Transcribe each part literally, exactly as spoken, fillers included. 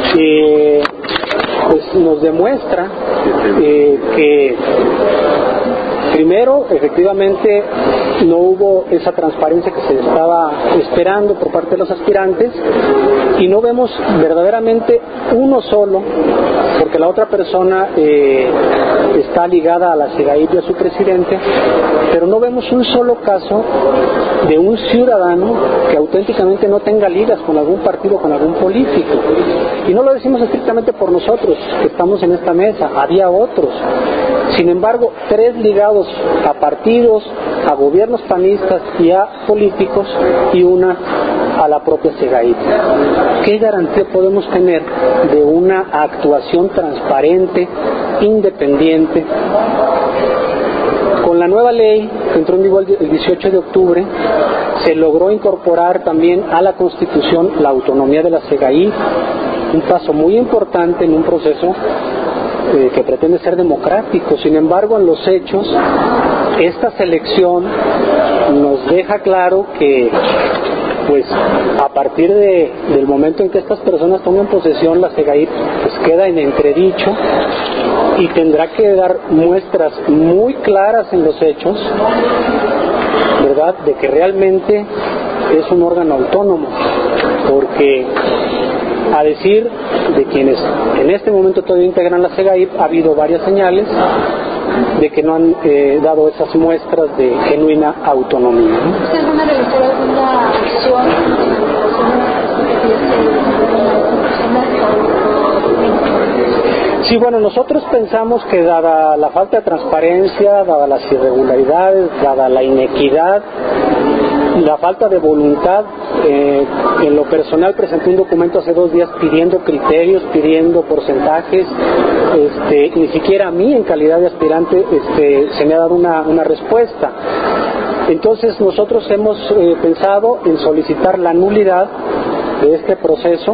eh, pues nos demuestra eh, que primero, efectivamente, no hubo esa transparencia que se estaba esperando por parte de los aspirantes y no vemos verdaderamente uno solo, porque la otra persona eh, está ligada a la SEGAIP y a su presidente, pero no vemos un solo caso de un ciudadano que auténticamente no tenga ligas con algún partido, con algún político. Y no lo decimos estrictamente por nosotros, que estamos en esta mesa, había otros. Sin embargo, tres ligados a partidos, a gobiernos panistas y a políticos, y una a la propia SEGAIP. ¿Qué garantía podemos tener de una actuación transparente, independiente? Con la nueva ley que entró en vigor el dieciocho de octubre, se logró incorporar también a la Constitución la autonomía de la SEGAIP, un paso muy importante en un proceso eh, que pretende ser democrático. Sin embargo, en los hechos, esta selección nos deja claro que pues a partir de, del momento en que estas personas tomen posesión, la SEGAIP pues queda en entredicho y tendrá que dar muestras muy claras en los hechos, ¿verdad?, de que realmente es un órgano autónomo, porque a decir de quienes en este momento todavía integran la SEGAIP, ha habido varias señales de que no han eh, dado esas muestras de genuina autonomía, ¿no? ¿Usted van a realizar alguna acción? Sí, bueno, nosotros pensamos que dada la falta de transparencia, dada las irregularidades, dada la inequidad, la falta de voluntad, eh, en lo personal presenté un documento hace dos días pidiendo criterios, pidiendo porcentajes, este, ni siquiera a mí en calidad de aspirante este, se me ha dado una, una respuesta. Entonces nosotros hemos eh, pensado en solicitar la nulidad de este proceso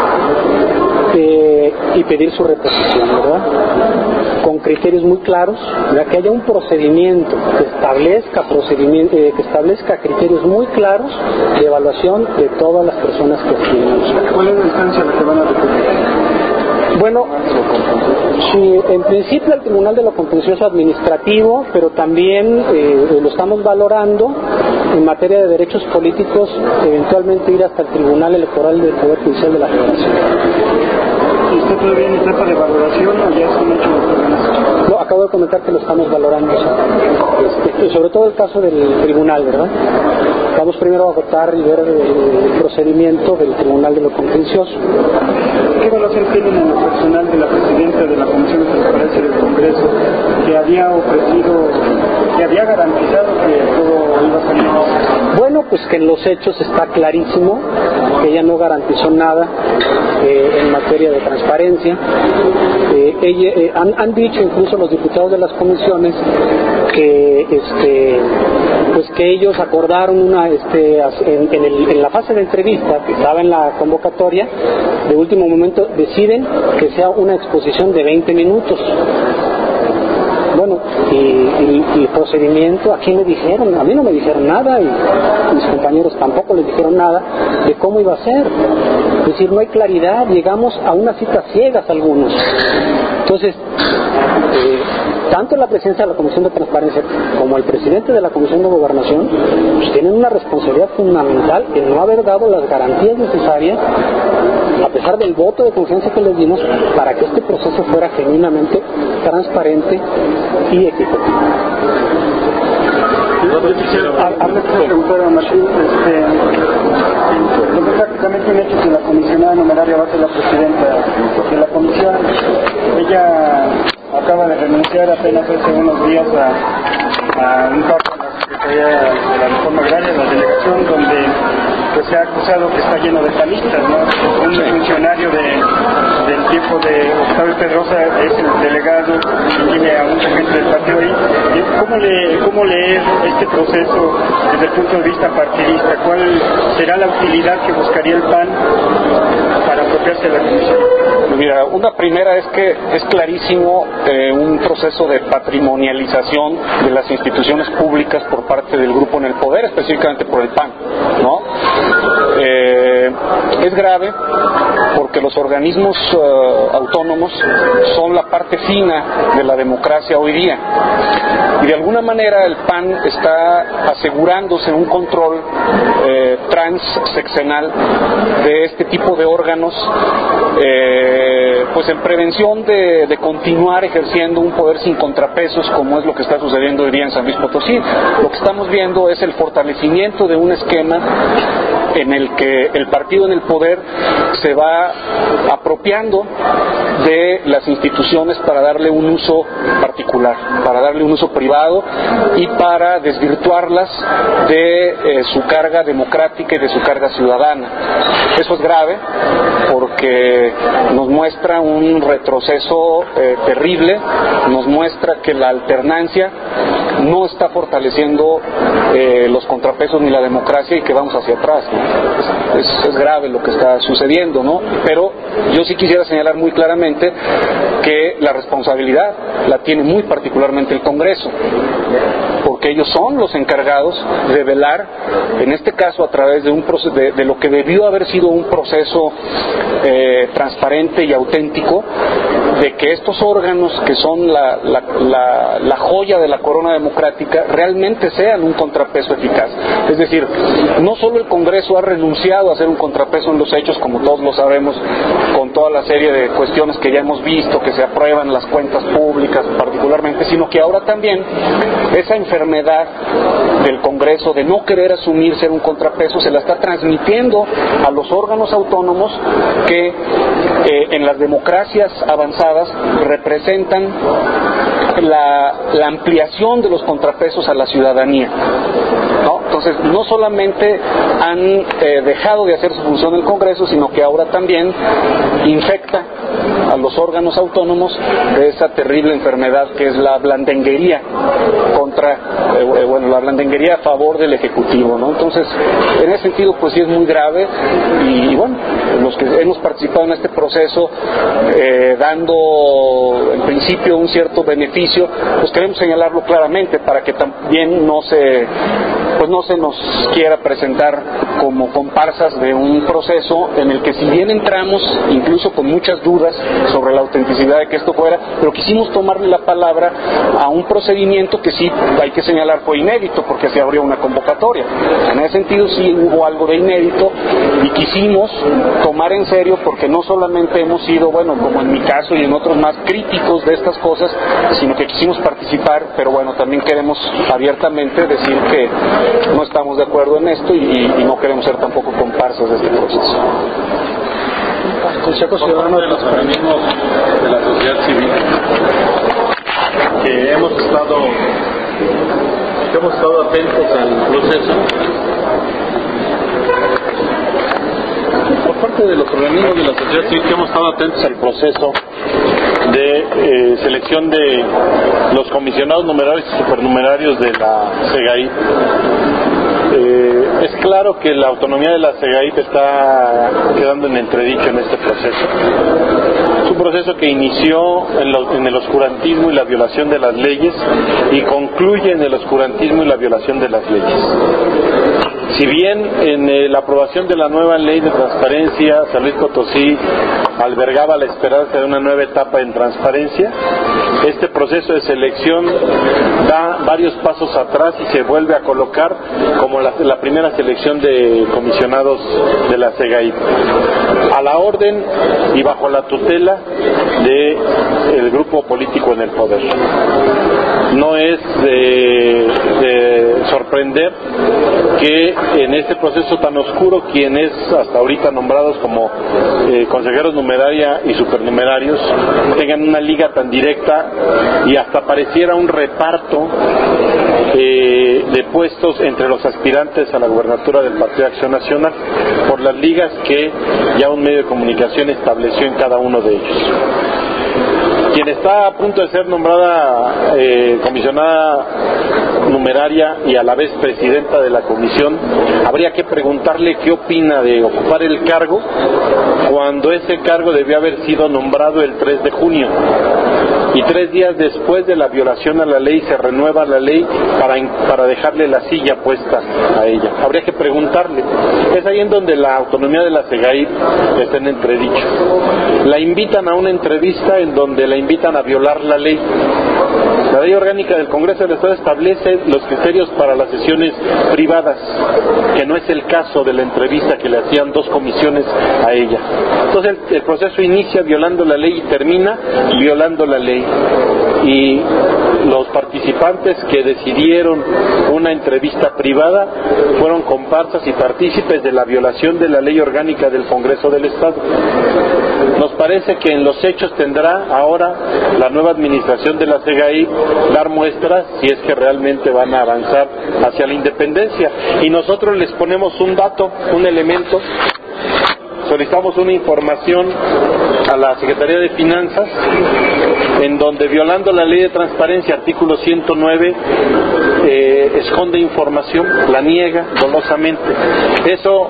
eh, y pedir su reposición, ¿verdad?, con criterios muy claros, ya que haya un procedimiento que establezca procedimiento, eh, que establezca criterios muy claros de evaluación de todas las personas que aspiran. ¿Cuál es la instancia a la que van a recurrir? Bueno, sí, en principio al Tribunal de lo Contencioso Administrativo, pero también eh, lo estamos valorando en materia de derechos políticos, eventualmente ir hasta el Tribunal Electoral del Poder Judicial de la Federación. ¿Está todavía en etapa de valoración o ya se han hecho los problemas? No, acabo de comentar que lo estamos valorando, este, sobre todo el caso del tribunal, ¿verdad? Vamos primero a votar y ver el, el procedimiento del Tribunal de lo Contencioso. ¿Qué evaluación tienen en lo personal de la presidenta de la Comisión de Transparencia del Congreso, que había ofrecido, que había garantizado que todo iba a salir? Bueno, pues que en los hechos está clarísimo que ella no garantizó nada eh, en materia de transparencia. Eh, ella, eh, han, han dicho incluso los diputados de las comisiones que este pues que ellos acordaron una este en, en, el, en la fase de entrevista que estaba en la convocatoria, de último momento deciden que sea una exposición de veinte minutos. Bueno, y, y, y el procedimiento, ¿a quién le dijeron? A mí no me dijeron nada y mis compañeros tampoco les dijeron nada de cómo iba a ser. Es decir, no hay claridad, llegamos a unas citas ciegas algunos. Entonces, eh, tanto la presidencia de la Comisión de Transparencia como el presidente de la Comisión de Gobernación pues tienen una responsabilidad fundamental en no haber dado las garantías necesarias, a pesar del voto de confianza que les dimos, para que este proceso fuera genuinamente transparente y equitativo. Yo quisiera preguntar a Martín, este, es prácticamente un hecho que la comisionada numeraria va a ser la presidenta de la comisión. Ella acaba de renunciar apenas hace unos días a, a un cargo en la Secretaría de la Reforma Agraria, la delegación, donde pues, se ha acusado que está lleno de panistas, ¿no? Un funcionario de, del tiempo de Octavio Pedrosa es el delegado y tiene a mucha gente del partido ahí. ¿Cómo, le, ¿Cómo leer este proceso desde el punto de vista partidista? ¿Cuál será la utilidad que buscaría el P A N para apropiarse de la comisión? Mira, una primera es que es clarísimo eh, un proceso de patrimonialización de las instituciones públicas por parte del grupo en el poder, específicamente por el P A N, ¿no? Eh, es grave porque los organismos uh, autónomos son la parte fina de la democracia hoy día. Y de alguna manera el P A N está asegurándose un control eh, transseccional de este tipo de órganos, eh, pues en prevención de, de continuar ejerciendo un poder sin contrapesos, como es lo que está sucediendo hoy día en San Luis Potosí. Lo que estamos viendo es el fortalecimiento de un esquema en el que el partido en el poder se va apropiando de las instituciones para darle un uso particular, para darle un uso privado y para desvirtuarlas de eh, su carga democrática y de su carga ciudadana. Eso es grave porque nos muestra un retroceso eh, terrible, nos muestra que la alternancia no está fortaleciendo eh, los contrapesos ni la democracia y que vamos hacia atrás, ¿no? Es, es grave lo que está sucediendo, ¿no? Pero yo sí quisiera señalar muy claramente que la responsabilidad la tiene muy particularmente el Congreso, porque ellos son los encargados de velar, en este caso a través de un proceso, de, de lo que debió haber sido un proceso eh, transparente y auténtico, de que estos órganos que son la, la, la, la joya de la corona democrática realmente sean un contrapeso eficaz. Es decir, no solo el Congreso ha renunciado a hacer un contrapeso en los hechos, como todos lo sabemos, con toda la serie de cuestiones que ya hemos visto, que se aprueban las cuentas públicas particularmente, sino que ahora también esa enfermedad del Congreso de no querer asumir ser un contrapeso se la está transmitiendo a los órganos autónomos que eh, en las democracias avanzadas representan la, la ampliación de los contrapesos a la ciudadanía, ¿no? Entonces, no solamente han eh, dejado de hacer su función el Congreso, sino que ahora también infecta a los órganos autónomos de esa terrible enfermedad que es la blandenguería contra, eh, bueno, la blandenguería a favor del Ejecutivo, ¿no? Entonces, en ese sentido, pues sí es muy grave y, y bueno, los que hemos participado en este proceso, eh, dando en principio un cierto beneficio, pues queremos señalarlo claramente para que también no se, pues no se nos quiera presentar como comparsas de un proceso en el que si bien entramos incluso con muchas dudas sobre la autenticidad de que esto fuera, pero quisimos tomarle la palabra a un procedimiento que sí hay que señalar fue inédito porque se abrió una convocatoria. En ese sentido sí hubo algo de inédito y quisimos tomar en serio porque no solamente hemos sido, bueno, como en mi caso y en otros más, críticos de estas cosas, sino que quisimos participar, pero bueno, también queremos abiertamente decir que no estamos de acuerdo en esto y, y no queremos ser tampoco comparsas de este proceso. Consejo Ciudadano de los organismos de la sociedad civil que hemos estado que hemos estado atentos al proceso por parte de los organismos de la sociedad civil que hemos estado atentos al proceso de eh, selección de los comisionados numerarios y supernumerarios de la SEGAIP. Eh, es claro que la autonomía de la SEGAIP está quedando en entredicho en este proceso. Es un proceso que inició en, lo, en el oscurantismo y la violación de las leyes y concluye en el oscurantismo y la violación de las leyes. Si bien en eh, la aprobación de la nueva ley de transparencia, San Luis Potosí albergaba la esperanza de una nueva etapa en transparencia, este proceso de selección da varios pasos atrás y se vuelve a colocar como la, la primera selección de comisionados de la SEGAIP, a la orden y bajo la tutela del grupo político en el poder. No es de, de sorprender que en este proceso tan oscuro quienes hasta ahorita nombrados como eh, consejeros numeraria y supernumerarios tengan una liga tan directa y hasta pareciera un reparto eh, de puestos entre los aspirantes a la gubernatura del Partido de Acción Nacional por las ligas que ya un medio de comunicación estableció en cada uno de ellos. Quien está a punto de ser nombrada eh, comisionada numeraria y a la vez presidenta de la comisión, habría que preguntarle qué opina de ocupar el cargo cuando ese cargo debió haber sido nombrado el tres de junio. y tres días después de la violación a la ley se renueva la ley para, para dejarle la silla puesta a ella. Habría que preguntarle. Es ahí en donde la autonomía de la SEGAIP está en entredicho. La invitan a una entrevista en donde la invitan a violar la ley. La ley orgánica del Congreso del Estado establece los criterios para las sesiones privadas, que no es el caso de la entrevista que le hacían dos comisiones a ella. Entonces el, el proceso inicia violando la ley y termina violando la ley. Y los participantes que decidieron una entrevista privada fueron comparsas y partícipes de la violación de la ley orgánica del Congreso del Estado. Nos parece que en los hechos tendrá ahora la nueva administración de la SEGAIP dar muestras si es que realmente van a avanzar hacia la independencia. Y nosotros les ponemos un dato, un elemento. Solicitamos una información a la Secretaría de Finanzas en donde, violando la ley de transparencia, artículo ciento nueve, eh, esconde información, la niega dolosamente. Eso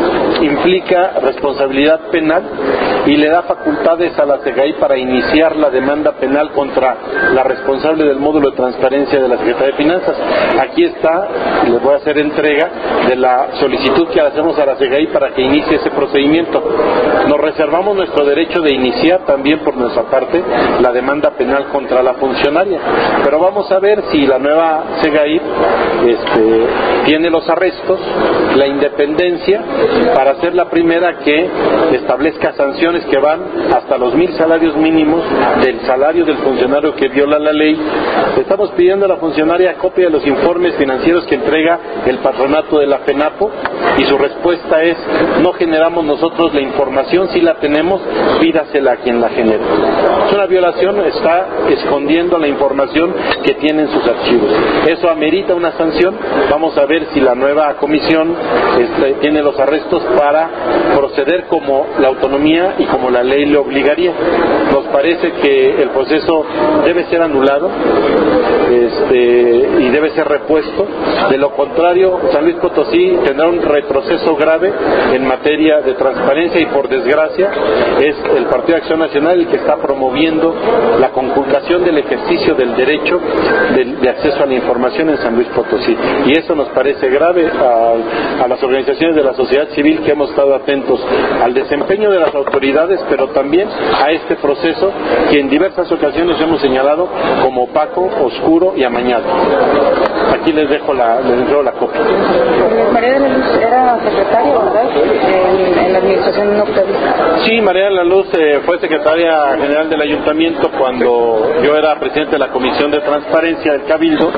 implica responsabilidad penal y le da facultades a la SEGAIP para iniciar la demanda penal contra la responsable del módulo de transparencia de la Secretaría de Finanzas. Aquí está, les voy a hacer entrega de la solicitud que hacemos a la SEGAIP para que inicie ese procedimiento. Nos reservamos nuestro derecho de iniciar también por nuestra parte la demanda penal contra la funcionaria, pero vamos a ver si la nueva SEGAIP este, tiene los arrestos, la independencia, para ser la primera que establezca sanciones que van hasta los mil salarios mínimos del salario del funcionario que viola la ley. Estamos pidiendo a la funcionaria copia de los informes financieros que entrega el patronato de la FENAPO y su respuesta es: no generamos nosotros la información, si la tenemos, pídasela a quien la genere. Es una violación, está escondiendo la información que tiene en sus archivos. Eso amerita una sanción. Vamos a ver si la nueva comisión este, tiene los arrestos para proceder como la autonomía y como la ley le obligaría. Nos parece que el proceso debe ser anulado este, y debe ser repuesto. De lo contrario, San Luis Potosí tendrá un retroceso grave en materia de transparencia y, por desgracia, es el Partido de Acción Nacional el que está promoviendo la conculcación del ejercicio del derecho de, de acceso a la información en San Luis Potosí. Y eso nos parece grave a, a las organizaciones de la sociedad civil que hemos estado atentos al desempeño de las autoridades, pero también a este proceso que en diversas ocasiones hemos señalado como opaco, oscuro y amañado. Aquí les dejo la, les dejo la copia. María de la Luz era secretaria, ¿verdad? En, en la administración nocturna. Sí, María de la Luz eh, fue secretaria general del ayuntamiento cuando yo era presidente de la Comisión de Transparencia del Cabildo.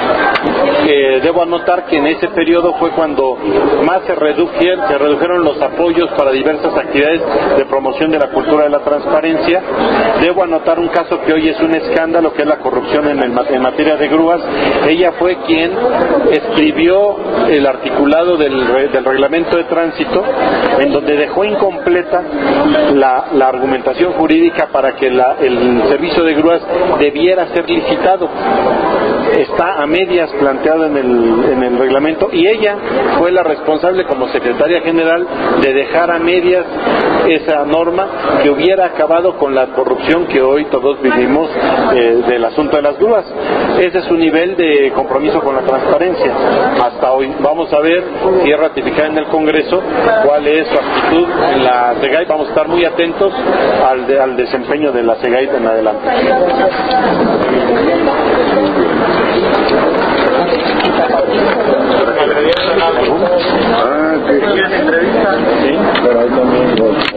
Eh, debo anotar que en ese periodo fue cuando más se redujeron, se redujeron los apoyos para diversas actividades de promoción de la cultura de la transparencia. Debo anotar un caso que hoy es un escándalo, que es la corrupción en, el, en materia de grúas. Ella fue quien escribió el articulado del, del reglamento de tránsito, en donde dejó incompleta la, la argumentación jurídica para que la, el servicio de grúas debiera ser licitado. Está a medias planteado en el, en el reglamento, y ella fue la responsable como secretaria general de dejar a medias esa norma que hubiera acabado con la corrupción que hoy todos vivimos eh, del asunto de las grúas. Ese es su nivel de compromiso con la transparencia hasta hoy. Vamos a ver si es ratificada en el Congreso, cuál es su actitud en la SEGAIP. Vamos a estar muy atentos al, de, al desempeño de la SEGAIP en adelante. Ah, sí. ¿Sí? Pero ahí también